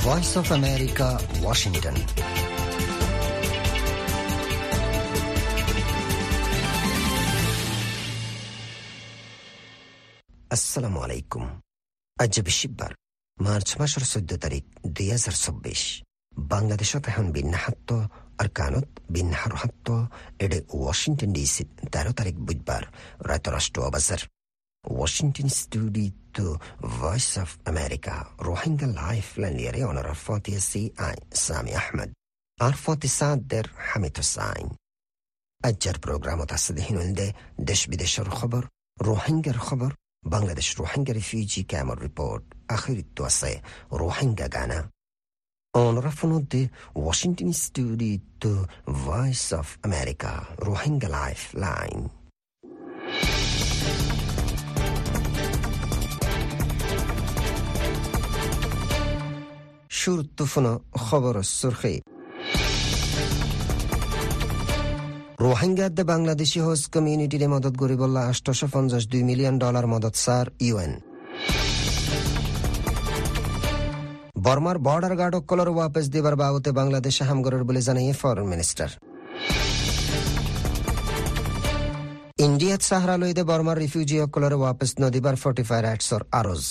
Voice of America, Washington. আসসালামু আলাইকুম। আজ বৃহস্পতিবার, মার্চ মাসের 14 তারিখ 2024। বাংলাদেশত এখন বিন্যাহাত্ত আর কানত বিন্যাহার হাত্ত এডে ওয়াশিংটন ডিসি 13 তারিখ বুধবার রাত রাষ্ট্র অবসর। Washington studio to Voice of America Rohingya Lifeline liere onar Al-Fatiha C.I. Sami Ahmed Al-Fatiha Sadr Hamid Hussain Ajjar programot asdihin ulde desh bideshar khabar Rohingya khabar Bangladesh Rohingya refugee camp report akhir tuase Rohingya Gana on rafunode Washington studio to Voice of America Rohingya Lifeline. শুরুত্তফুনা খবর সুরখি। রোহিঙ্গাদের Bangladeshi host কমিউনিটির মদত গরিবল্লা $852 million মদত সার UN. বর্মার border guard অকলর ওয়াপস দিবার বাবতে বাংলাদেশে হামগরের বলে জানিয়ে ফরেন মিনিস্টার। ইন্ডিয়াত সাহারা লইদে বর্মার রিফিউজি অকলর ওয়াপস নদিবার 45 রাইটসর আরজ।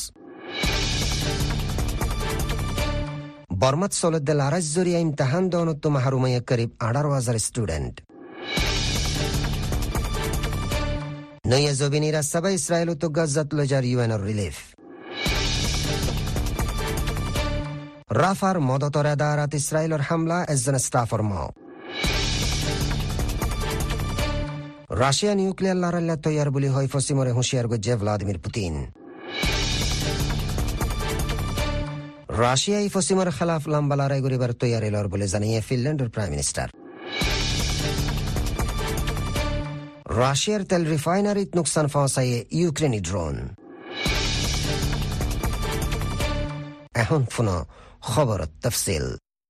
বর্মাত সলদ্দে লারাজ জরিয়া ইমতাহান দনত্ব মাহরুমাইয়া করিব 18,000 স্টুডেন্ট। নয়া জবিনীরা সাবা ইসরায়েল তো গাজাত লজার ইউএনর রিলিফ। রাফার মদতর আদারাত ইসরায়েলর হামলা একজন স্টাফর মাও। রাশিয়া নিউক্লিয়ার লড়াইয়া তৈয়ার বলি হয় ফসিমরে হুঁশিয়ার গজ্জে ভ্লাদিমির পুতিন। রাশিয়াই ফসিমার খেলাফ লম্বা লড়াই করিবার তৈয়ারি লড় বলে জানিয়ে ফিনল্যান্ডের প্রাইম মিনিস্টার। রাশিয়ার তেল রিফাইনারিত নুকসান পৌঁছাইয়ে ইউক্রেনি ড্রোন। এখন পুনঃ খবর তফসিল।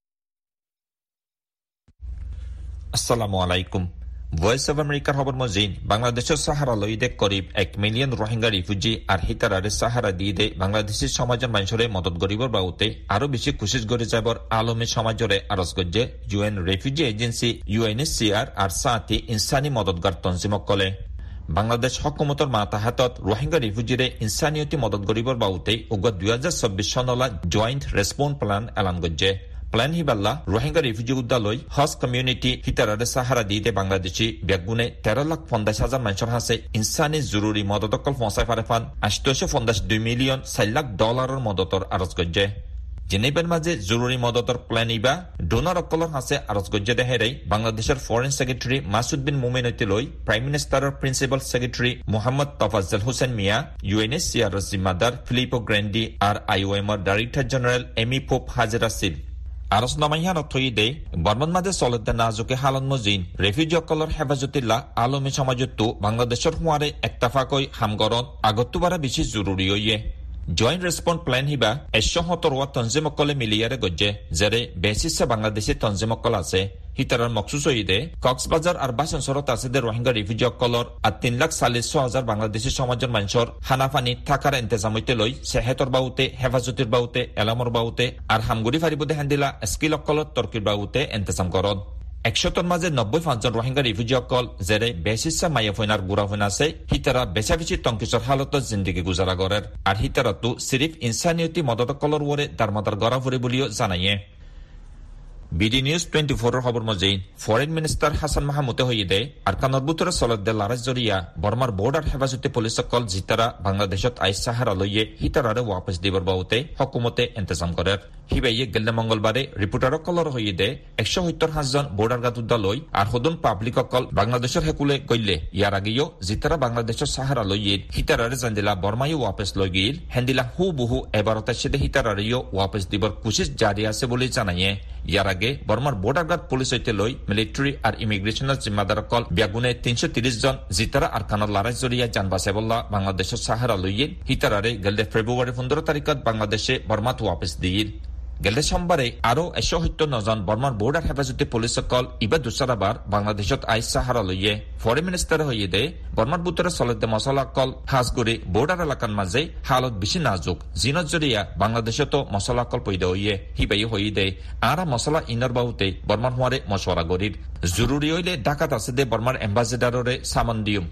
আসসালামু আলাইকুম। ভয়েস অব আমেরিকার খবর মজিন বাংলাদেশের সাহারা লইদে করিব 1 মিলিয়ন রোহিঙ্গা রিফিউজি আর হিতারারে সাহারা দিয়ে বাংলাদেশের সমাজের মানুষরে মদত গরিবর বাউতে আরো বেশি কোশিশ করে যাবার আলমী সমাজরে আরজ গজ্জে ইউএন রেফিউজি এজেন্সি UNHCR আর সাথে ইনসানি মদতগার তনজিমক কলে। বাংলাদেশ হকুমতর মাতাহাতত রোহিঙ্গা রিফিউজিরে ইনসানিয়তি মদত গরিবর বাউতে উগ 2024 সনলা জয়েন্ট রেসপন্স প্ল্যান এলান গজ্জে। প্ল্যান হিবাল্লা রোহিঙ্গা রিফিউজি উদ্দালয় হজ কমিউনিটি হিতারারে সাহারা দিয়ে বাংলাদেশি ব্যাগুনে 13,50,000 মানুষের হাসে ইনসানি জরুরি মদতকল পৌঁছায় পারে ফান $852 মিলিয়ন $4 লাখ মদতর আরজ গজ্জে। জেনেভার মাঝে জরুরি মদতর প্ল্যান ইবা ডোনার অকলর হাসে আরজ গজ্জে দেহেরাই বাংলাদেশের ফরেন সেক্রেটারি মাসুদ বিন মোমেনতি লই প্রাইম মিনিস্টারের principal secretary Mohammad Tofazzal Hossain Mia UNHCR জিম্মাদার ফিলিপো গ্র্যান্ডি আর IOM এর ডাইরেক্টর জেনারেল এমি পোপ হাজির আসিল। আরস নামাইহান অথইদে বর্মন মাঝে চলতে নাজুকে হালন মজিন রেফিউজি অকলর হেফাজতিল্লা আলমী সমাজতো বাংলাদেশের হুয়ারে একতাফাকৈ হামগরণ আগতুবারা বেশি জরুরি হইয়ে। জয়েন্ট রেসপন্স প্ল্যান হিবা 170 তঞ্জিমকলে মিলিয়ারে গজ্জে যেরে বেসিসে বাংলাদেশি তঞ্জিমকল আছে। হিতারার মকসুস হইদে কক্সবাজার আর বাসনসরত আছে রোহিঙ্গা রিফিউজি অকলর আর 3,40,000 বাংলাদেশি সমাজের মানুষের হানাফানি থাকার ইন্তজাম হইতে লই সেহেতর বাউতে হেফাজতির বাউতে এলামর বাউতে আর হামগুড়ি ফারিবুদে হ্যান্দিলা স্কিল অকলত তর্কির বাউতে ইন্তজাম করত। 100 মাঝে 95 জন রোহিঙ্গা রিফিউজি অকল যেরে বেসিসা মাইয়া ফইনার গুড়া ফইন আছে হিতারা বেচাবেচি তংকিসর হালত জিন্দিগি গুজারা করের আর হিতারা তো সিরিফ ইনসানিয়তি মদত কলর ওরে দারমাদার গড়া ফুরে বলিও জানাইয়ে। বিডি নিউজ 24 এর খবর মজিন ফরেন মিনিস্টার হাসান মাহমুদে হইদে আর কানরবুতরা সলদ্দে লারাজ জরিয়া বর্মার বর্ডার হেফাজতে পুলিশ সকল জিতারা বাংলাদেশত আইস সাহারা লইয়ে হিতারারে ওয়াপস দিবার বাউতে হকুমতে ইন্তজাম করের। হিবাইয়ে গেলে মঙ্গলবারে রিপোর্টার কলর হইদে 175 জন বর্ডার গাতুদ্দা লই আর হদুন পাবলিক অকল বাংলাদেশের হেকুলে গইলে ইয়ার আগেও জিতারা বাংলাদেশের সাহারা লইয়ে হিতারারে জান্দিলা বর্মাই ওয়াপস লই গিল হ্যান্দিলা হু বহু এবারতে সেদে হিতারারেও ওয়াপস দিবার কোশিশ জারি আছে বলে জানাইয়ে। ইয়ার আগে বর্মার বর্ডার গার্ড পুলিশ হইতে লই মিলিটারি আর ইমিগ্রেশনের জিম্মাদার কল ব্যাগুনে 330 জন জিতারা আর কানার লড়াই জরিয়া জান বাসেবল্লা বাংলাদেশের সাহারা লইয়ে হিতারারে গেলে ফেব্রুয়ারি 15 তারিখত বাংলাদেশে বর্মাত ওয়াপস দিল। গেলে সোমবাৰে আৰু 179 জন বৰ্মাৰ বৰ্ডাৰ হেফাজতি পুলিচসকল ইবা দুচৰাবাৰ বাংলাদেশত আইচ সাহাৰালৈয়ে ফৰেন মিনিষ্টাৰ হৈয়ে দে বৰ্মাৰ বুটৰে চলতে মছলাকল হাজগুৰি বৰ্ডাৰ এলেকাৰ মাজে হালত বেছি নাজুক জিনত জৰিয়া বাংলাদেশতো মছলাকল পৈদা হৈয়ে হিবাই হৈয়ে দে আৰা মছলা ইনৰ বাহুতে বৰ্মাৰ হোৱাৰে মছলা গৰিৰ জৰুৰী হইলে ডাকাত আছে দে বৰ্মাৰ এম্বাসেডাৰৰে সামন দিম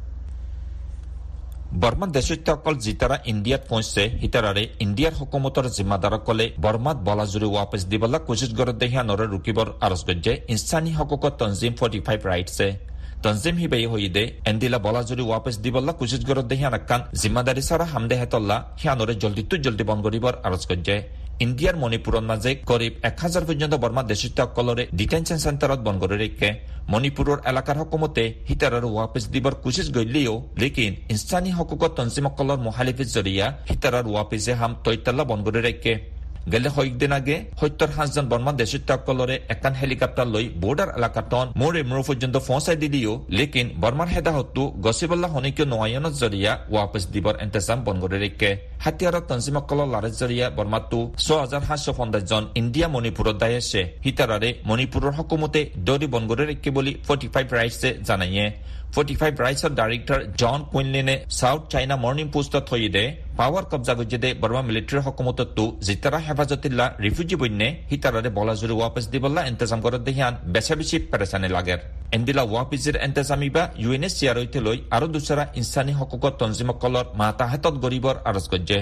বৰ্মাৰ দেশত্যসকল যিতাৰা ইণ্ডিয়াত পৌঁছে হিতাৰাৰে ইণ্ডিয়াৰ হুকুমতৰ জিম্মাদাৰসকলে বৰ্মাত বলাজুৰি ৱাপছ দিবলৈ কোচিছ গৰত দেহিয়ানৰে ৰুকিবৰ আৰজ গজ্জে ইনচানী হকুকত তঞ্জিম 45 ৰাইটছে তঞ্জিম হিবাই হৈদে এণ্ডিলা বলাজুৰি ৱাপছ দিবলৈ কোচিছ গৰত দেহিয়ানাকান জিম্মাদাৰী চাৰা হামদে হেতল্লা হিয়ানৰে জলদি বন্ধ কৰিবৰ আৰজ গজ্জে ইণ্ডিয়াৰ মণিপুৰৰ মাজে করিব 1000 পৰ্যন্ত বৰ্মা দেশত্যসকলৰে ডিটেনশন চেণ্টাৰত বন্ধ কৰি ৰাখে মণিপুৰৰ এলেকাৰ হুকুমতে হিতাৰৰ ৱাপছ দিবৰ কোচিছ গইলিও লেকিন ইনসানী হকুকত তঞ্জিমসকলৰ মুখালিফিৰ জৰিয়া হিতাৰৰ ৱাপছে হাম তৈতাল্লা বন্ধ কৰি ৰাখে গেলে কয়েকদিন আগে 75 জন বৰ্মা দেশত্যসকলৰে একান হেলিকপ্টাৰ লৈ বৰ্ডাৰ এলেকাতন মোৰে পৰ্যন্ত পৌঁছাই দিলিও লেকিন বৰ্মাৰ হেদাহতটো গছিবল্লা হনিকিয় নয়নৰ জৰিয়া ৱাপছ দিবৰ ইন্তজাম বন্ধ কৰি ৰাখে হাতিয়াৰৰ তঞ্জিমসকলৰ লাৰৰ জৰিয়া বৰ্মাটো 6750 জন ইণ্ডিয়া মণিপুৰত দায়েছে হিতাৰাৰে মণিপুৰৰ হুকুমতে দৰি বন্ধ কৰি ৰাখে বুলি 45 ৰাইটছে জানায়ে 45 ৰাইটছৰ ডাইৰেক্টৰ জন কুইনলিনে সাউথ চাইনা মৰ্নিং পোষ্টত থৈদে পাৱাৰ কব্জা গজ্জে বৰ্মা মিলিটাৰী হুকুমতটো জিতাৰা হেফাজতিল্লা ৰিফিউজি বন্যে হিতাৰাৰে বলাজুৰি ৱাপছ দিবল্লা ইন্তজাম কৰাত দেহিয়ান বেছি পেৰেচানি লাগেৰ এণ্ডিলা ৱাপছৰ ইন্তজামিবা UNHCR হৈতে লৈ আৰু দুচৰা ইনসানী হকুকত তঞ্জিমসকলৰ মাতাহাতত গৰিবৰ আৰজ গজ্জে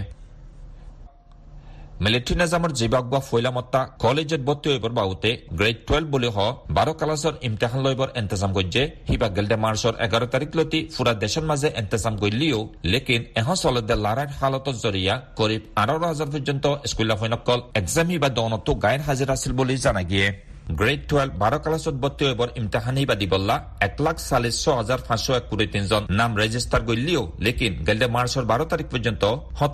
মিলিটাৰী নিজামৰ জিবাগবা ফৈলামত্তা কলেজত ভৰ্তি হইবৰ বাহুতে গ্ৰেড 12 বুলি 12 ক্লাছৰ ইমতিহান লইবৰ ইন্তজাম গজ্জে হিবা গেলডে মাৰ্চৰ 11 তাৰিখ লতি পুৰা দেশৰ মাজে ইন্তজাম গইলিও লেকিন চলদে লাৰাৰ হালতৰ জৰিয়া করিব 18000 পৰ্যন্ত স্কুলা ফৈনকল এক্সাম হিবা দনতো গায়ৰ হাজিৰ আছিল বুলি জানা গিয়ে গ্ৰেড 12 12 ক্লাছত ভৰ্তি হইবৰ ইমতিহান হিবা দিবল্লা 1,40,523 জন নাম ৰেজিষ্টাৰ গইলিও লেকিন গেলডে মাৰ্চৰ 12 তাৰিখ পৰ্যন্ত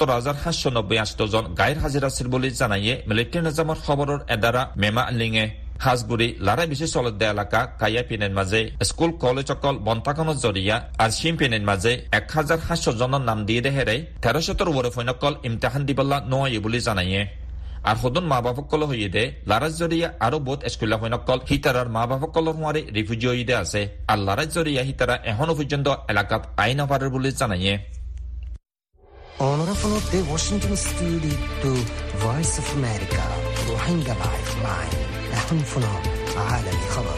17,798 জন গায়ৰ হাজিৰ আছিল বুলি জানায়ে মিলিটাৰী নিজামৰ খবৰৰ এদাৰা মেমা লিঙে হাজগুৰি লাৰাই বেছি চলদে এলেকা কায়া পিনেন মাজে স্কুল কলেজ অকল বন্তাখনৰ জৰিয়া আৰু সিম পিনেন মাজে 1700 জনৰ নাম দিয়ে দেহেৰে 1300 ওপৰৰ ফৈনকল ইমতিহান দিবল্লা নহয় বুলি জানায়ে আর সদন মা বাপসকল হইদে লারাজ জরিয়া আরো বহুত স্কুলা হইনকল হিতারার মা বাপসকলৰ হোৱাৰে রিফিউজি হইদে আছে আর লারাজ জরিয়া হিতারা এখনো পর্যন্ত এলাকাত আইন হবারের বলে জানাইয়ে Honorable the Washington Studio to Voice of America روحينجا لايف لاين لحن فنو عالمي خبر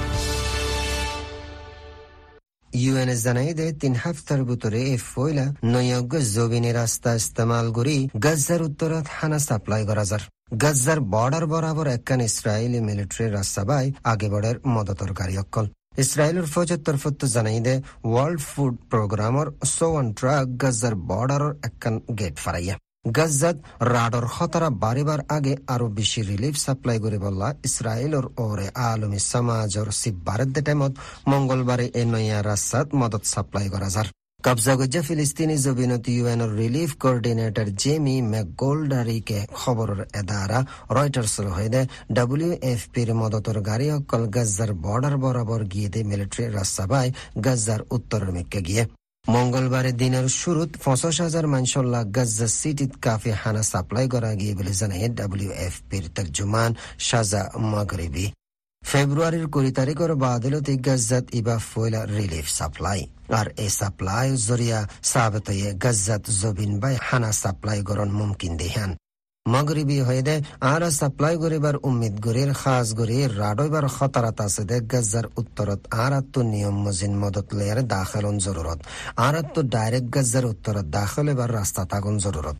UN জানাইদে 3 Haftar ভিতরে ফয়লা নয়গ জবিনী রাস্তা ইস্তেমাল করি গাজার উত্তরত হানা সাপ্লাই করা যার গাজার বর্ডার বরাবর একখান ইসরায়েলি মিলিটারি রাস্তাবাই আগে বড়ের মদতর গাড়িয়কল ইসরায়েলের ফৌজের তরফত জানাইদে ওয়ার্ল্ড ফুড প্রোগ্রামর 100 ট্রাক গাজার বর্ডারর একখান গেট ফারাইয়া গাজাত রাডর খতরা বাড়িবার আগে আরো বেশি রিলিফ সাপ্লাই করে বললা ইসরায়েলের ওরে আলমী সমাজর সিবারের টাইমত মঙ্গলবারে এ নয়া রাস্তাত মদত সাপ্লাই করা যার কবজা গজ্জা ফিলিস্তিনি জবিনত ইউএনের রিলিফ কোঅর্ডিনেটর জেমি ম্যাকগোল্ডারিকে খবরের এদারা রয়টার্সের হইদে WFPর মদতর গাড়ি অকল গাজার বর্ডার বরাবর গিয়ে দে মিলিটারি রাস্তাবাই গাজার উত্তরের মেক্কে গিয়ে মঙ্গলবারে দিনের শুরুত 50,000 মানুষল্লা গাজা সিটিত কাফি হানা সাপ্লাই করা গিয়ে বলে জানায় WFPর তর্জমান শাজা মাগরিবি ফেব্রুয়ারির 20 তারিখের বাদলতে গাজাত ইবা ফয়লা রিলিফ সাপ্লাই আর এই সাপ্লাই জরিয়া সাবিত হয়ে গাজাত জবিন বাই হানা সাপ্লাই করন মুমকিন দেহান মাগরিবি হইদে আর সাপ্লাই করিবার উম্মিদ গরির খাস গরির রাডইবার খতরাত আছে দে গাজার উত্তরত আর তো নিয়ম মজিন মদত লেয়ার দাখলন জরুরত আর তো ডাইরেক্ট গাজার উত্তরত দাখলেবার রাস্তা তাগুন জরুরত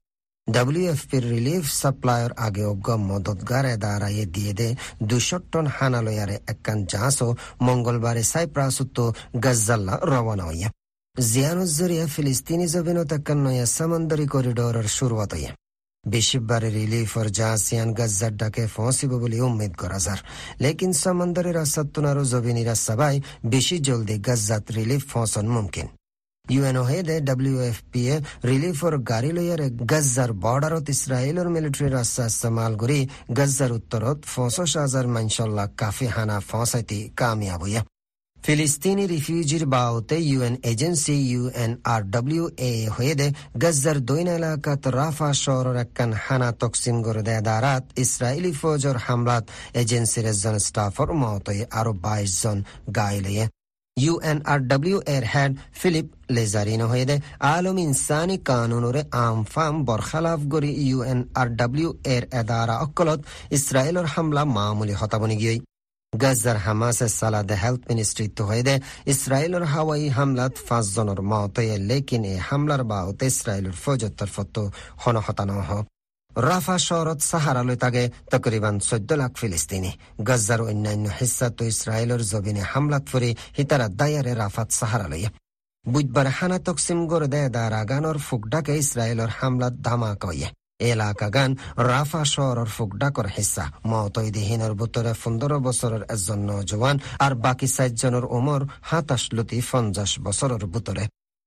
WFPর রিলিফ সাপ্লাইয়ের আগে অজ্ঞ মদতগার এদারায়ে দিয়ে দে 200 টন হানালয়ারে একখান জাহাজও মঙ্গলবারে সাইপ্রাসুত গাজ্জাল্লা রওনা হইয়া জিয়ানুজ্জরিয়া ফিলিস্তিনি জবিনত একখান নয়া সমন্দরি করিডোরের শুরুয়াত হইয়া বেশিবারে রিলিফর জাহাজিয়ান গাজ্জার ডাকে পৌঁছিব বলে উম্মিদ করা যার লেকিন সমন্দরি রাস্তাতুনারও জবিনী রাস্তাবাই বেশি জলদি গাজ্জাত রিলিফ পৌঁছন মুমকিন ইউএনও হেদে WFP এ রিলিফর গাড়ি লইয়ারে গাজ্জার বর্ডারত ইসরায়েলের মিলিটারি রাস্তা ইস্তেমাল করি গাজ্জার উত্তরত 50,000 মানসল্লা কাফি হানা পৌঁছাইতে কামিয়াব হইয়া ফিলিস্তিনি রিফিউজির বাউতে ইউএন এজেন্সি UNRWA হয়েদে গজ্জার দৈন এলাকাত রাফা শহরের একখান হানা তকসিম করে দেয় দারাত ইসরায়েলি ফৌজর হামলাত এজেন্সির একজন স্টাফর মতয়ে আরো 22 জন গাইলে UNRWA এর হেড ফিলিপ লেজারিনো হয়েদে আলম ইনসানি কানুনরে আমফাম বরখালাফ গরি UNRWA এর এদারা অকলত ইসরায়েলের হামলা মামুলি হতাবনি গিয়ে গাজার হামাসের সালাদে হেলথ মিনিস্ট্রি তো হয়েদে ইসরায়েলের হাওয়াই হামলাত 5 জনের মতয়ে লেকিন এই হামলার বাউতে ইসরায়েলের ফৌজের তরফত হতানো হোক রাফা শহরত সাহারালৈ তাগে তকরিবান 14 লাখ ফিলিস্তিনি গাজার অন্যান্য হিস্সা তো ইসরায়েলের জমিনে হামলাত ফুরি হিতারা দায়ারে রাফাত সাহারালৈ বুধবার হানা তকসিম করে দেয় দারাগানোর ফুকডাকে ইসরায়েলের হামলাত ধামাকা হইয়ে এলাকা গান রাফা শহরের ফুকডাকর হিস্সা মতইদিহীনের ভিতরে 15 বছরের একজন নজওয়ান আর বাকি 7 জনের উমর 27-50 বছরের ভিতরে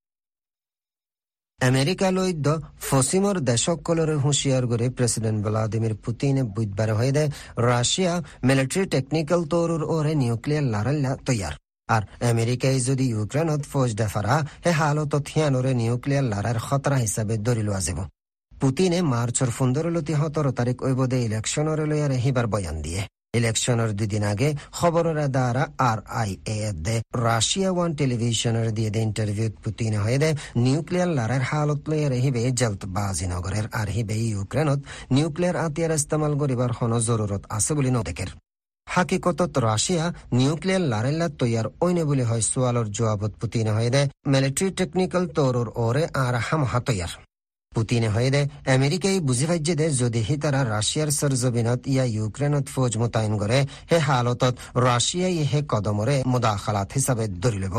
আমেরিকা লইদ্য ফসিমর দেশকলের হুঁশিয়ার করে প্রেসিডেন্ট ভ্লাদিমির পুতিনে বুধবার হয়ে দেয় রাশিয়া মিলিটারি টেকনিক্যাল তৌরুর ওরে নিউক্লিয়ার লারাল্লা তৈয়ার আর আমেরিকায় যদি ইউক্রেনত ফৌজ দেফারা হে হালত থিয়ানোরে নিউক্লিয়ার লারার খতরা হিসাবে ধরিল আজেব পুতিনে মার্চর 15-17 তারিখ ওইবদে ইলেকশনের লইয়ার হিবার বয়ান দিয়ে ইলেকশনের 2 দিন আগে খবরের দ্বারা RIA দে রাশিয়া 1 টেলিভিশনের দিয়ে ইন্টারভিউ পুতিনে হয়ে দে নিউক্লিয়ার লারের হালত লইয়ার হিবে জলদবাজি নগরের আর হিবে ইউক্রেনত নিউক্লিয়ার আতিয়ার ইস্তেমাল করিবার কোনো জরুরত আছে বলে নদেকের হাকিকতত রাশিয়া নিউক্লিয়ার লারেল্লা তৈয়ার ওইনে বলে হয় সোয়ালর জবাবত পুতিনে হয়ে দে মিলিটারি টেকনিক্যাল তৌরুর ওরে আর হামহা তৈয়ার পুতিনে হয়ে দে আমেরিকাই বুঝি পাইছে দে যদি হি তারা রাশিয়ার সরজমিনত ইয়া ইউক্রেনত ফৌজ মোতায়েন করে হে হালতত রাশিয়াই হে কদমরে মুদাখালাত হিসাবে ধরি লব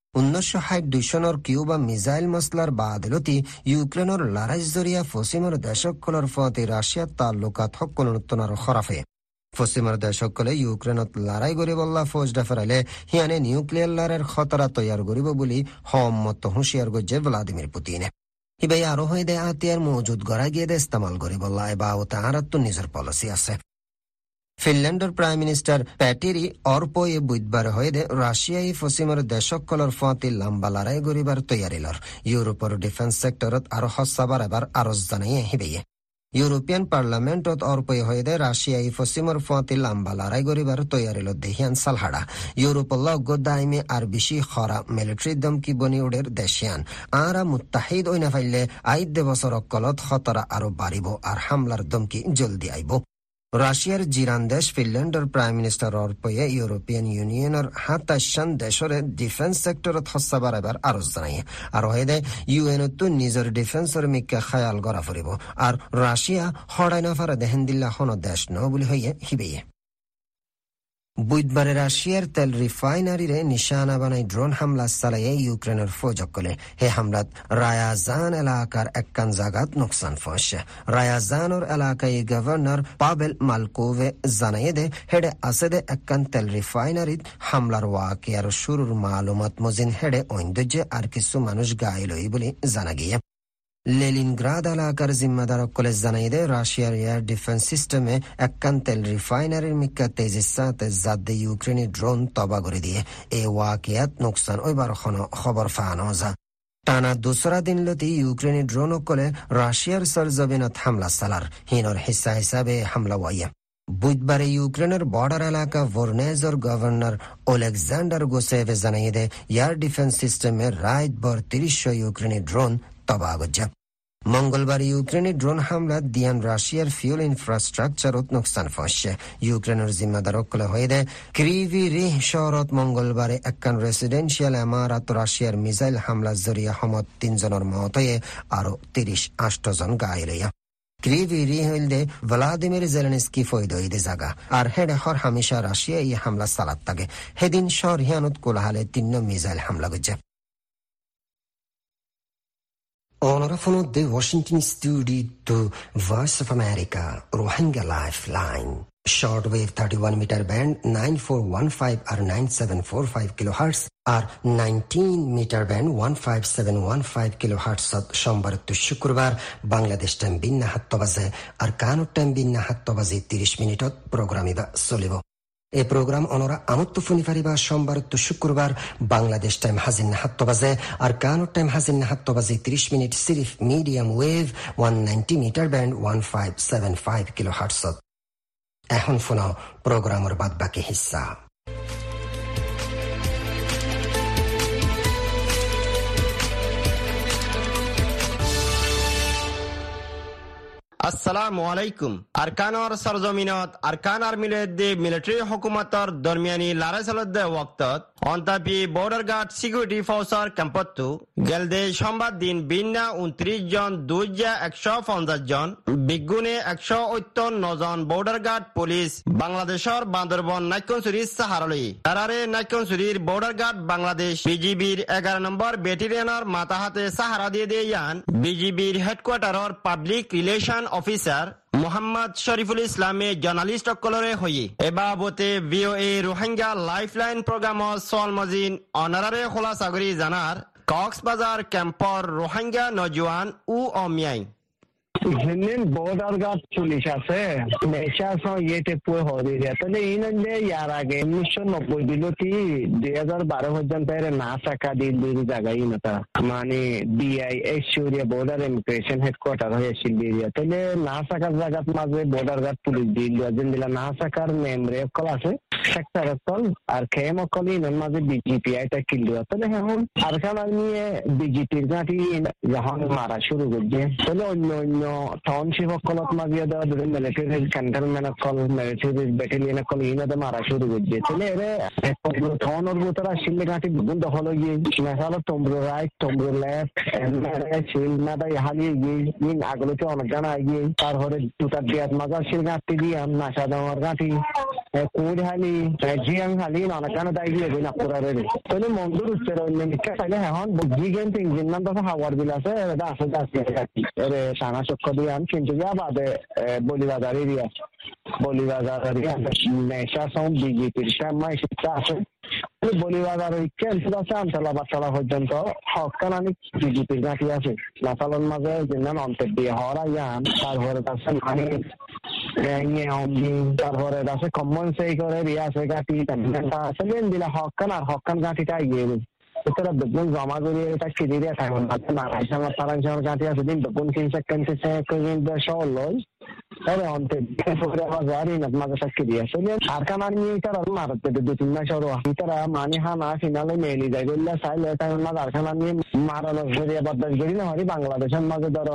1962 সনের কিউবা মিসাইল মসলার বাদলতি ইউক্রেনের লড়াই জরিয়া ফসিমর দেশকলর ফতে রাশিয়ার তাল্লুকাত হকলনতনার খরাফে ফসিমর দেশকলে ইউক্রেনত লড়াই গরিবল্লা ফৌজ ডাফারালে হিয়ানে নিউক্লিয়ার লড়াইয়ের খতরা তৈয়ার করিব বলি হম্মত হুঁশিয়ার গজ্জে ভ্লাদিমির পুতিনে হিবাই আরো হয়ে দেয় আতিয়ার মজুদ গড়া গিয়ে দে ইস্তেমাল করি বললা বা ও তাহার তো নিজের পলিসি আছে ফিনল্যান্ডের প্রাইম মিনিস্টার প্যাটেরি অর্পয়ে বুধবার হয়ে দে রাশিয়াই ফসিমর দেশকলর ফতি লম্বা লড়াই গরিবার তৈয়ারিলর ইউরোপের ডিফেন্স সেক্টরত আরো হসাবার এবার আরজ জানাইয়ে হিবেয়ে ইউরোপিয়ান পার্লামেন্টত অর্পয়ে হয়ে দে রাশিয়াই ফসিমর ফতি লম্বা লড়াই গরিবার তৈয়ারিল দেহিয়ান সালহাড়া ইউরোপল্লা দাইমে আর বেশি খরা মিলিটারি দমকি বনি উডের দেশিয়ান আরা মুত্তাহিদ ওই না ফাইলে 8 বছর অকলত খতরা আরো বাড়িব আর হামলার দমকি জলদি আইব রাশিয়ার জিরান দেশ ফিনল্যান্ডের প্রাইম মিনিস্টার অর্পয়ে ইউরোপিয়ান ইউনিয়নের 27 দেশের ডিফেন্স সেক্টরত হসাবার এবার আরজ জানাইয়ে আর হয়ে দেয় ইউএনত নিজের ডিফেন্সের মিকে খায়াল করা ফুরিব আর রাশিয়া হড়াই না ফারা দেহেন দিল্লা হন দেশ ন বলে হইয়ে হিবেয়ে বুধবারে রাশিয়ার তেল রিফাইনারিরে নিশানা বানাই ড্রোন হামলা চালাইয়ে ইউক্রেনের ফৌজকলে হে হামলাত রায়াজান এলাকার একখান জাগাত নোকসান ফসে রায়াজানোর এলাকায় গভর্নর পাবেল মালকোভে জানাইয়ে দে হেডে আছে দে একখান তেল রিফাইনারিত হামলার ওয়াকিয়ার শুরুর মালুমাত মজিন হেডে ঐন্দর্যে আর কিছু মানুষ গাইলই বলে জানা গিয়ে লেলিনগ্রাদ এলাকার জিম্মাদার কলেজ জানাই দে রাশিয়ার এয়ার ডিফেন্স সিস্টেমে একখান তেল রিফাইনারির মিক্কা তেজের সাথে জাদে ইউক্রেনি ড্রোন তবা করে দিয়ে এ ওয়াকিয়াত নোকসান ওইবার খবর ফানো যা টানা 2 দিন লতি ইউক্রেনি ড্রোন কলে রাশিয়ার সরজমিনত হামলা সালার হিনর হিস্সা হিসাবে হামলা ওয়াইয়া বুধবারে ইউক্রেনের বর্ডার এলাকা ভোরনেজর গভর্নর ওলেকজান্ডার গোসেভে জানাই দে এয়ার ডিফেন্স সিস্টেমে রাত ভর 30 ইউক্রেনি ড্রোন মঙ্গলবার ইউক্রেনের ড্রোন হামলা দিয়ান রাশিয়ার ফিউল ইনফ্রাস্ট্রাকচারত নোকসান ফসছে ইউক্রেনের জিম্মাদার অকলে হয়ে দেয় ক্রিভি রিহ শহরত মঙ্গলবারে একখান রেসিডেন্সিয়াল এমারাত রাশিয়ার মিসাইল হামলা জরিয়া হমত 3 জনের মত হয়ে আরো 38 জন গায়রিয়া ক্রিভি রিহ হইলদে ভ্লাদিমির জেলেনস্কি ফয়দ হইদে জাগা আর হেডে হর হামেশা রাশিয়া এই হামলা চালাত থাকে হেদিন শহর হিয়ানত কোলাহালে 3 মিসাইল হামলা গজ্জে On from the Washington studio to Voice of America, Rohingya Lifeline. Shortwave 31 meter band 9415 or 9745 kilohertz or 19 meter band 15715 kilohertz সোমবার to শুক্রবার বাংলাদেশ টাইম বিন্না 7 বাজে আর কানুর টাইম বিন্না 7 বাজে 30 মিনিটত প্রোগ্রাম ইবা চলিব এই প্রোগ্রাম অনরা আমত্ত ফুনি ফারিবা সোমবার তো শুক্রবার বাংলাদেশ টাইম হাজির না 7 বাজে আর কানুর টাইম হাজির না 7 বাজে 30 মিনিট সিরিফ medium wave 190 metre band 1575 kilohertz. এখন শোনাও প্রোগ্রামের বাদ বাকি হিস্সা। আসসালামু আলাইকুম। আরকানৰ সৰজমিনত আৰকান আৰ্মিলে মিলিটাৰী হুকুমতৰ দৰমিয়ানী লৰাই চলতে ওয়াক্তত অন্তাপি বৰ্ডাৰ গাৰ্ড সিকিউৰিটি ফৰ্চৰ কেম্পতো গেলদে সোমবার দিন বিন্না 29 জন 150 জন বিগুণে 158 জন বৰ্ডাৰ গাৰ্ড পুলিচ বাংলাদেশৰ বান্দৰবন নাইকনচুৰী সাহাৰলৈ তাৰাৰে নাইকনচুৰীৰ বৰ্ডাৰ গাৰ্ড বাংলাদেশ বিজিবিৰ 11 নম্বৰ বেটেলিয়নৰ মাতাহাতে সাহাৰা দিয়ে ইয়ান বিজিবিৰ হেডকোৱাৰ্টাৰৰ public relation officer Mohammad Shariful ইসলামে জার্নালিস্ট সকলরে হয়ে এ বাবতে ভিওএ রোহিঙ্গা লাইফলাইন প্রোগ্রামর সোয়াল মজিন অনারারে খোলা সাগরি জানার কক্সবাজার ক্যাম্পর রোহিঙ্গা নজওয়ান ও অমিয়াই Indian border guard পুলিশ আছে মেশাসো ইয়েতে পুরো হয়ে যায় তাহলে ইনলে ইয়ার আগে 1990 দিল কি 2012 পর্যন্ত এর না টাকা দিল দিল জায়গায় না মানে বিআইএস সূর্য বর্ডার ইমিগ্রেশন হেডকোয়ার্টার হয়েছিল দিয়া তাহলে না টাকার জায়গাত মাঝে বর্ডার গার্ড পুলিশ দিল দিলা না টাকার মেমরে কল আছে সেক্টর কল আর কেম কল ইন মাঝে বিজেপি এটা কিলো তাহলে এখন আরকান নিয়ে বিজেপির গাটি যখন মারা শুরু করছে তাহলে অন্য টাউনশিপ সকলত মাঝে দেওয়া মিলিটারি ক্যান্টনমেন্ট কল মিলিটারি ব্যাটালিয়ন কল ইনাদের মারা শুরু করছে তাহলে এর টাউনের ভিতরে আসলে গাঁটি বিভিন্ন দখল গিয়ে মেঘালো টম্বর রাইট টম্বর লেফট শিল মাদাই হালিয়ে গিয়ে ইন আগলোতে অনেক গান আগিয়ে তারপরে দুটার দিয়াত মাজার শিল গাঁটি দিয়ে নাসা দেওয়ার গাঁটি কোড হালি জিয়াং হালি অনেক গান দায় গিয়ে না পুরারে তাহলে মন্দুর উচ্চের অন্য নিকা তাহলে এখন জিগেন তিন নাম তো হাওয়ার বিল আছে এটা আছে গাঁটি এর সানা চক্ষ দিয়ে আন কিন্তু যা বাদে বলিবাজার এরিয়া বলিবাজার এরিয়া নেশা সং বিজেপির সামাই শিক্ষা আছে বলিবাজার ওই ক্যান্সার আছে আমতলা বাতলা পর্যন্ত হকানানি বিজেপির গাঁটি আছে লাফালন মাঝে যেন অন্তর দিয়ে হরা ইয়ান তারপরে আছে মানে তারপরে আছে কমন সেই করে রিয়া আছে গাঁটি আসলে দিলা হকান আর হকান গাঁটিটা এগিয়ে গেছে তারা বেগুন জমা করে এটা কিনে দিয়ে থাকবেন নারাই সামার তারাই সামার গাঁটি আছে দিন বেগুন কিনছে লয় তাহলে অন্তের আবার জারি না মাঝে সাক্ষী দিয়ে আসলে আরকান আর্মি তারা মারতে 2-3 মাস তারা মানে হানা ফিনালে মেলি যায় বললে চাইলে তাই মাঝে আরকান আর্মি মারানো জড়িয়ে বদাস করি না হরি বাংলাদেশের মাঝে ধরো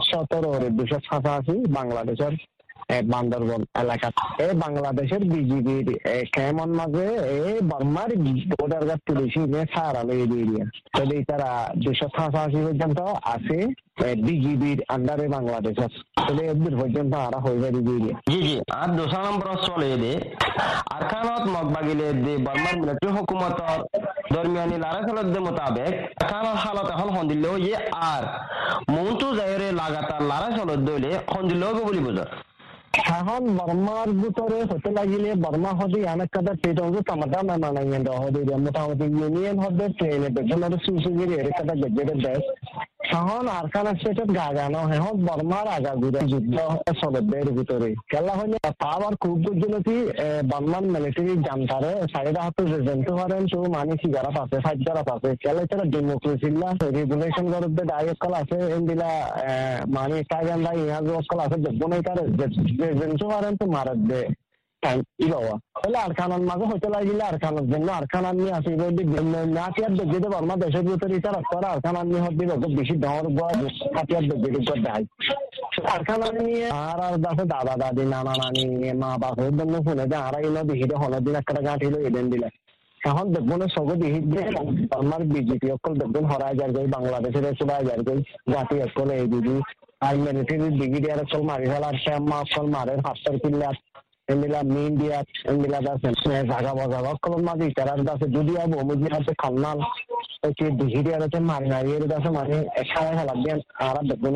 17,285 বাংলাদেশের বান্দরবন এলাকা এই বাংলাদেশের বিজিবির কেমন মাঝে এই বর্মার বর্ডার গার্ড পুলিশ সারালো এই এরিয়া তাহলে তারা 285 পর্যন্ত আছে বিজিবির আন্ডারে বাংলাদেশের তাহলে এদের পর্যন্ত আরা হয়ে যাবে এরিয়া জি জি আর 2 নম্বর চলে দে আরকানত মগবাগিলে দে বর্মার মিলিটারি হুকুমতর দরমিয়ানি লারাখলদ মোতাবেক আরকানত হালত এখন হন্দিল ইয়ে আর মন্টু জায়রে লাগাতার লারাখলদ দলে হন্দিল বলি বুঝা এখন বর্মার ভিতরে হতে লাগিলে বর্মা হদি অনেক কথা পেট অংশ তামাটা মানাইয়ে দেওয়া হদি মোটামুটি ইউনিয়ন হদের ট্রেনে বেতনের সুসুগিরি এর কথা গেজেটের দেশ এখন আরকান স্টেটের গাগানো এখন বর্মার আগা ঘুরে যুদ্ধ চলবের ভিতরে খেলা হলে আবার খুব দুর্জনতি বর্মার মিলিটারি জানতারে সাইডে হাতে রেজেন্ট পারেন তো মানে সিগারা পাচ্ছে সাইডারা পাচ্ছে খেলা তারা ডেমোক্রেসি রেগুলেশন করতে ডাইরেক্ট কল আছে এন্ডিলা মানে কাগান্ডা ইহাজ কল আছে দেখবো তার রেজেন্ট পারেন তো মারার দে ই বাবা তাহলে আরকানের মাঝে হতে লাগিলে আরকানের জন্য আরকান আর্মি আছে হাতিয়ার দেখতে বর্মা দেশের ভিতরে তার অক্ষর আরকান আর্মি হতে বেশি ডর হাতিয়ার দেখতে দেয় আরকান আর্মি আর আছে দাদা দাদি নানা নানি মা বাপের জন্য শুনে যে আর ইনো দেখিতে হলদিন একটা গাঁঠি হলো এদেন দিলে এখন দেখবো না সগো দেখি আমার বিজেপি অকল দেখবেন হরাই যার গই বাংলাদেশের চলাই যার গই গাঁঠি অকল এই দিদি আর মিলিটারি ব্রিগেডিয়ার অকল মারি ফেলার শ্যামা অকল মারের হাস্টার কিল্লার এমিলা মেইন দিয়া এমিলা আছে জায়গা বাজার অকল মাঝে তারা আছে যদি আবো মুজি আছে খান্নাল ওকে ডিহিডিয়ার আছে মারিনারিয়ের আছে মানে এখানে খেলা দিয়ে আর দেখবেন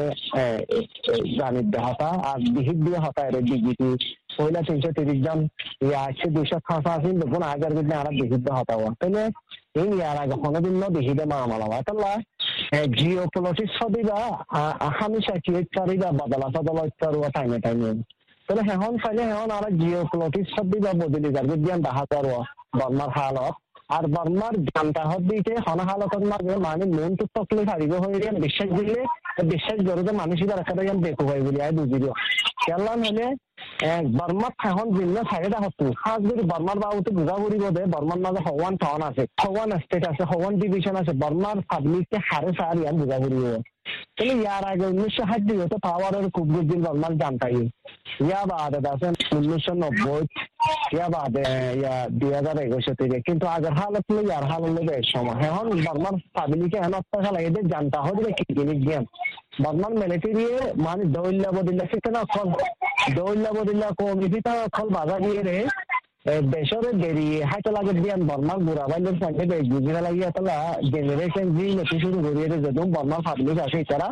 জানির দেহাতা আর ডিহিড দিয়ে হতায় রে বিজেপি পয়লা 330 জন আসছে 285 দেখুন আগের দিনে আর ডিহিড হতা হওয়া তাহলে এই আর আগে কোনোদিন না ডিহিডে মারামালা তাহলে জিও পলিটিক্স হদিবা হামেশা কি চারিবা বদলা বদলা টাইমে তাহলে এখন চাইলে এখন আর জিও প্লটিস সব দিবা বদলি যাবে দিয়ান দেখা পারো বর্মার হালত আর বর্মার জানতা হদ্দিতে হন হালতের মাঝে মানে মন তো তকলে হারিব হয়ে গেল বিশ্বাস দিলে বিশ্বাস করে যে মানুষের একটা দেখো হয় বলি আই বুঝিল কেলাম হলে বর্মার এখন ভিন্ন সাইডে হতো খাস করে বর্মার বাবুতে বুঝা করিব দে বর্মার মাঝে হওয়ান টাউন আছে হওয়ান স্টেট আছে হওয়ান ডিভিশন আছে বর্মার পাবলিককে হারে সার ইয়ান বুঝা করিব তাহলে ইয়ার আগে 1960 তো পাওয়ারের খুব দিন বর্মার জানতাই ইয়া বাদে আছে 1990 ইয়া বাদে ইয়া 2021 থেকে কিন্তু আগের হালত হলো ইয়ার হাল হলো বেশ সময় এখন বর্মার পাবলিকে এখন অত্যাচার এদের জানতা হবে কি জিনিস জ্ঞান বর্মার মিলিটারি মানে দৌল্লা বদিল্লা সেখানে দৌল্লা বদিল্লা কমিটিটা খল বাধা দিয়ে রে দেশের দেরি হাইতে লাগে দিয়ান বর্মার বুড়া বাইলের সঙ্গে বেশ বুঝিয়ে লাগিয়ে তাহলে জেনারেশন জি নথি শুরু করিয়ে যখন বর্মার পাবলিক আছে তারা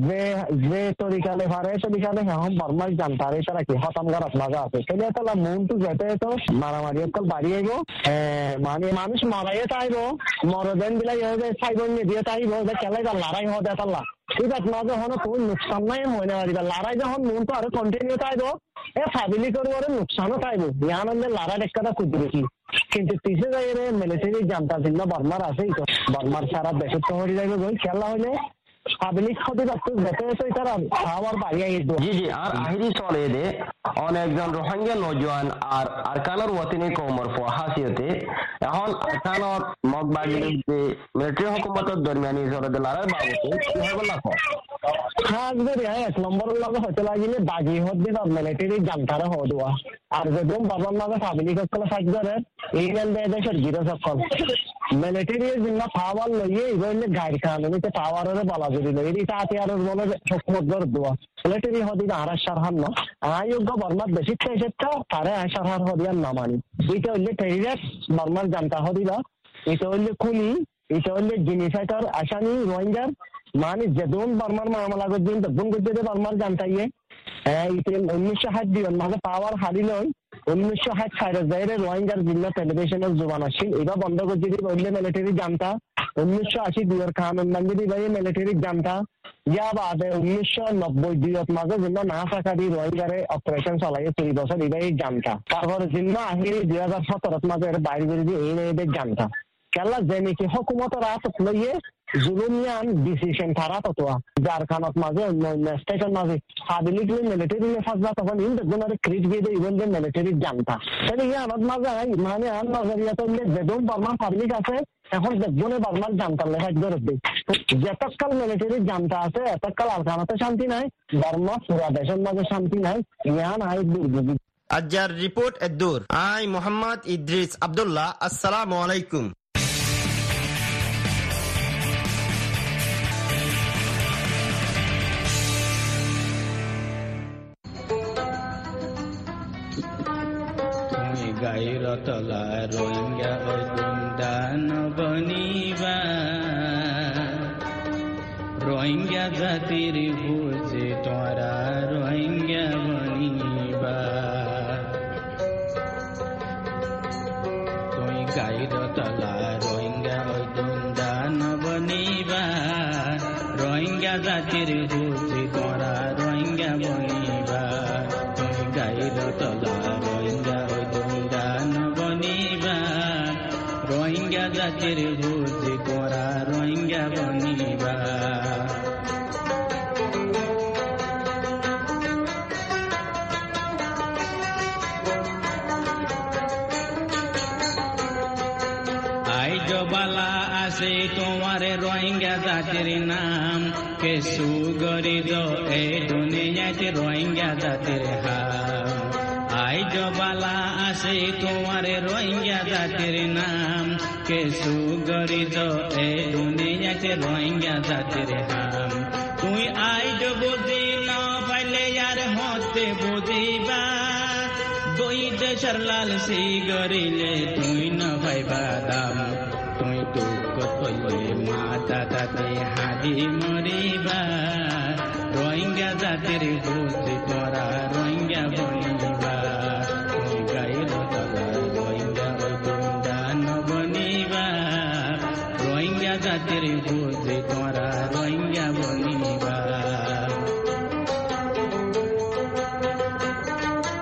যে তরিকালে পারে তরিকালে এখন বর্মার জানতারে তারা কি হতাম করার লাগা আছে সেটা তাহলে মনটু যেতে তো মারামারি অকল বাড়িয়েব মানে মানুষ মারাইয়ে চাইব মরদেন দিলাই চাইব দিয়ে চাইব যে খেলাই লড়াই হতে তাল্লা ঠিক আছে মাঝে হনো কোনো নুকসান নাই মনে পারিবা লড়াই যখন মন তো আরো কন্টিনিউ চাইব ফ্যামিলি করবো নুকসানও চাইব ইয়ান লড়াই একটা কুদরেছি কিন্তু পিছিয়ে যাই রে মিলিটারি জানতা ভিন্ন বর্মার আছে বর্মার সারা দেশের তো হয়ে যাইবে গই খেলা হলে পাবলিক হতে যাচ্ছে যেতে তারা খাওয়ার বাড়িয়ে জি জি আর আহিরি চলে দে অনেকজন রোহিঙ্গা নজওয়ান আর আরকানের ওয়াতিনি কমর হাসিয়তে এখন আরকানর মগবাগির যে মিলিটারি হুকুমতের দরমিয়ানি জরদে লড়াই বাবতে কি হবে লাভ খাস করে এক নম্বরের লগে হতে লাগিলে বাজি হতে বা মিলিটারি জানতারে হওয়া আর যেদম বাবার লগে পাবলিক সকলে সাজ করে ইমেল দেয় দেশের গিরো সকল মিলিটারি জন্য পাওয়ার লইয়ে এগুলো গাইড কানুনিতে পাওয়ারের বলা যদি লই এটা আতিয়ারের বলে হুকুমত জোর দেওয়া মিলিটারি হদি না আর সারহান না আয়োগ্য বর্মার বেশি চাইছেটা তারে সারহার হদিয়ার না মানি এটা হইলে টেরিরাস বর্মার জানতা হদিবা এটা হইলে কুলি এটা হইলে জিনিসাইটার আসানি রোহিঙ্গার মানে যেদন বর্মার মামলা করছেন তখন করতে বর্মার জানতাইয়ে 1960 মাঝে পাওয়ার হারিল 1960 সাইডে যাইরে রোহিঙ্গার জিল্লা টেলিভিশনের জোবান আসছিল এবার বন্ধ করছে দিয়ে বললে মিলিটারি জানতা 1980 দুয়ের কানুন বাঙ্গি ভাই মিলিটারি জানতা ইয়া বাদে 1990 মাঝে জিল্লা না থাকা দিয়ে রোহিঙ্গারে অপারেশন চালাইয়ে 3 বছর এবাই জানতা তারপরে জিল্লা আহিরি 2017 মাঝে এর বাইরে করে দিয়ে এই এদের জানতা কেলা যে নাকি হুকুমতের হাতত লইয়ে জুলুমিয়ান ডিসিশন তারা ততোয়া যার কানত মাঝে অন্য স্টেটের মাঝে পাবলিক মিলিটারি ফাজলা তখন ইন দেখুন ক্রিট গিয়ে ইভেন যে মিলিটারি জানতা তাহলে ইয়ে আমার মাঝে মানে আর নজরিয়া তো যেদম বর্মার পাবলিক আছে এখন দেখুন বর্মার জানতার লেখা ধরবে যতকাল মিলিটারি জানতা আছে এতকাল আরকানতে শান্তি নাই বর্মা পুরা দেশের মাঝে শান্তি নাই ইয়ান আই দুর্নীতি আজার রিপোর্ট এদুর আই মোহাম্মদ ইদ্রিস আব্দুল্লাহ আসসালামু আলাইকুম গাইরতলা রোহিঙ্গা দান বনিবা রোহিঙ্গা জাতির বুঝে তোরা রোহিঙ্গা বনিবা তুই গাইরতলা রোহিঙ্গা দান বনিবা রোহিঙ্গা জাতির বুঝে তোরা রোহিঙ্গা বনিবা তুই গাইরতলা রোহিঙ্গা রোহিঙ্গা জাতির বুঝি করা রোহিঙ্গা বনিবা আইজবালা আছে তোমার রোহিঙ্গা জাতির নাম কেসু গরিদ এই দুনিয়াতে রোহিঙ্গা জাতির হাম আইজবালা আছে তোমার রোহিঙ্গা জাতির নাম কেসু গরিদ এই দুনিয়াতে রোহিঙ্গা জাতির হাম তুই আইজ বুঝি না পাইলে আর হতে বুঝিবা দুই দেশের লালসি গরিলে তুই না পাইবা দাম তুই টুক কইলে মাতা তাতে হাদি মরিবা রোহিঙ্গা জাতির বুঝি তোরা রোহিঙ্গা বনিবা তুই গাইল তলা রোহিঙ্গা দান বনিবা রোহিঙ্গা জাতির বুঝি তোরা রোহিঙ্গা বনিবা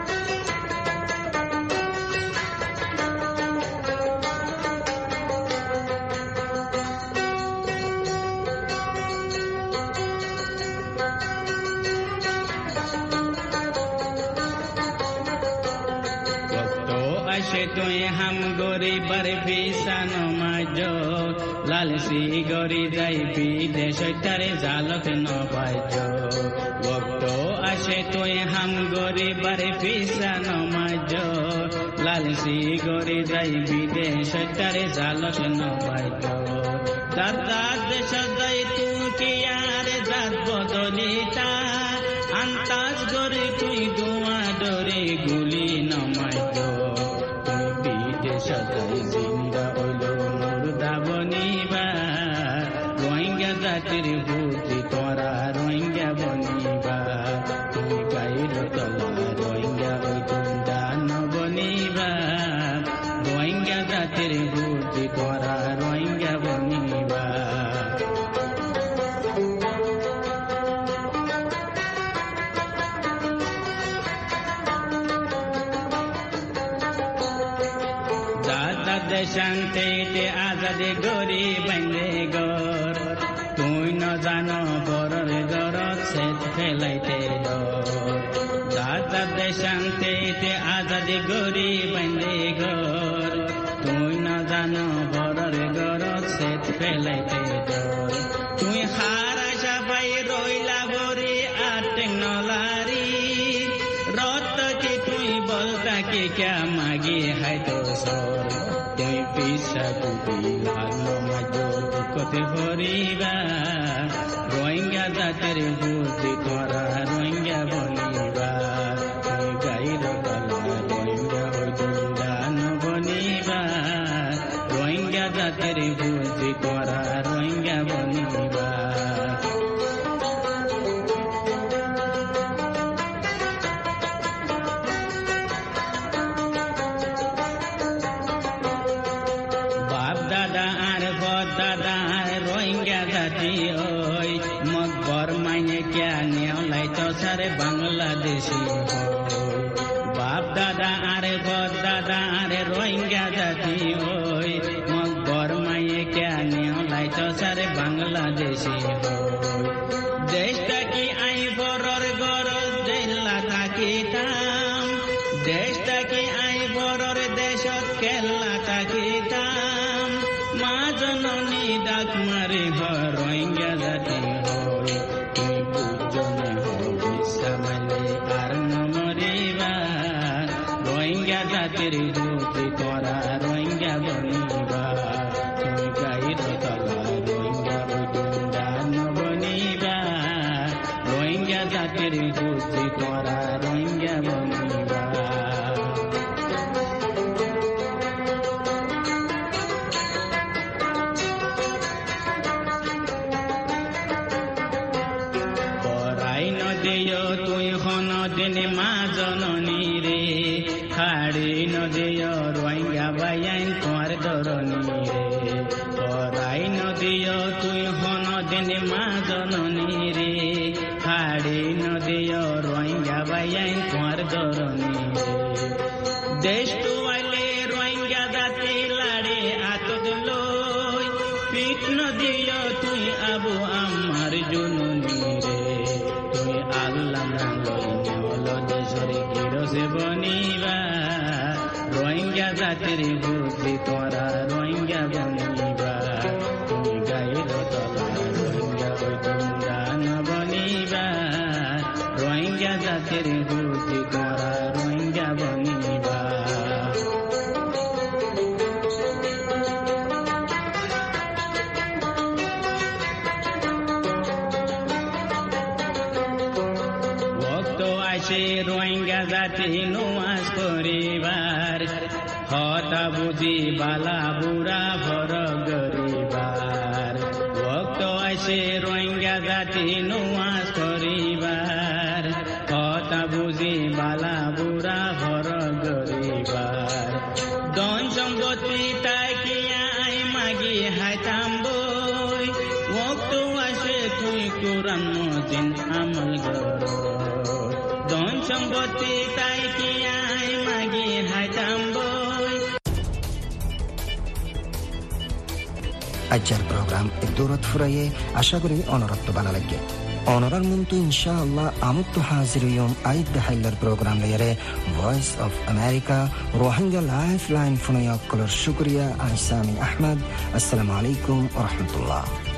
আসে তুই হাম গরিবার ভিসা নমাজ লালসি গরি যাই বিদেশ তারে জালত নবাজ ভক্ত আসে তুই হাম গরিবার ভিসা নমাজ লালসি গরি যাই বিদেশ তারে জালত নবাজ দাদা দেশ যাই তুই কি আর জাত বদলিতা আন্তাজ গরে তুই দোয়া ডরে গুলি নমাজ তুই বিদেশ যাই জিন্দা হইল মুর্দা বনিবা রোহিঙ্গা জাতির বুদ্ধি তোরা রোহিঙ্গা বনিবা তুই গাইর তলা রোহিঙ্গা ওই দুন্দান বনিবা রোহিঙ্গা জাতির বুদ্ধি তোরা রোহিঙ্গা বনিবা শান্তিতে আজাদে গরি বান্ধে গর তুই ন জানো বরর গরত সেত ফেলাইতে দাদা শান্তিতে আজাদে গরি বান্ধে গর তুই ন জানো বরর গরত সেত ফেলাইতে তুই হারা সবাই রইলা বরি আর টেকনোলারি রত কি তুই বলতা কি ক্যা মাগি হাই তো সর তুই পিসা কুটি লাল মাঝো কতে ভরিবা রোহিঙ্গা জাতের বুদ্ধি তোরা রোহিঙ্গা বনিবা তুই গাইর গলা রোহিঙ্গা ওই দুন্দান বনিবা রোহিঙ্গা জাতের বুদ্ধি তোরা রোহিঙ্গা বনিবা বাংলাদেশি বাপ দাদা আরে বদ দাদা আরে রোহিঙ্গা জাতি ওই মকবর মায়ে কেনে লাইত সারে বাংলাদেশি দেশটা কি আই বরর গরজ জেলা থাকিতাম দেশটা কি আই বরর দেশত কেল্লা থাকিতাম মা জননী ডাক মারি রোহিঙ্গা জাতি জাতির বুদ্ধি তোরা রোহিঙ্গা বনিবা তুই গাইর তলা রোহিঙ্গা ওই দুন্দান বনিবা রোহিঙ্গা জাতির বুদ্ধি তোরা রোহিঙ্গা বনিবা পরাই নদিও তুই হন দিন মা জননী রে খাড়ি নদীয় রোহিঙ্গা বাইন তোমার ধরণী রে পরাই নদীয় তুই হন দিন মা জননী রে খাড়ি নদীয় রোহিঙ্গা বাইন তোমার ধরণী রে দেশ তুয়ালে রোহিঙ্গা জাতি লাড়ে আতদ লই পিঠ নদীয় তুই আবু আমার জননী রে তুই আল্লাহ লই নেওয়াল দেশরে কিরসে বনিবা রোহিঙ্গা জাতির বুদ্ধি তোরা রোহিঙ্গা বনিবা তুই গাইর তলা রোহিঙ্গা ওই দুন্দান বনিবা রোহিঙ্গা জাতির বুদ্ধি তোরা রোহিঙ্গা বনিবা রোহিঙ্গা জাতি নমাজ করিবার হতা বুঝি বালা বুড়া ভর গরিবার ভক্ত আসে রোহিঙ্গা জাতি নমাজ করিবার হতা বুঝি বালা বুড়া ভর গরিবার ধন সম্পত্তি তাকিয়া আই মাগি হাইতাম বই ভক্ত আসে তুই কোরআন মজিদ আমল কর ধন সম্পত্তি তাই কি আই মাগি হাইতাম বই আজকের প্রোগ্রাম দূরত ফুরাইয়ে আশা করি অনরত্ব বানা লাগে Onorar muntu inshallah amuttu hazir yom aid dahillar program lere Voice of America Rohingya Lifeline funayak kolor shukriya Aisami Ahmad. Assalamu alaikum wa rahmatullah.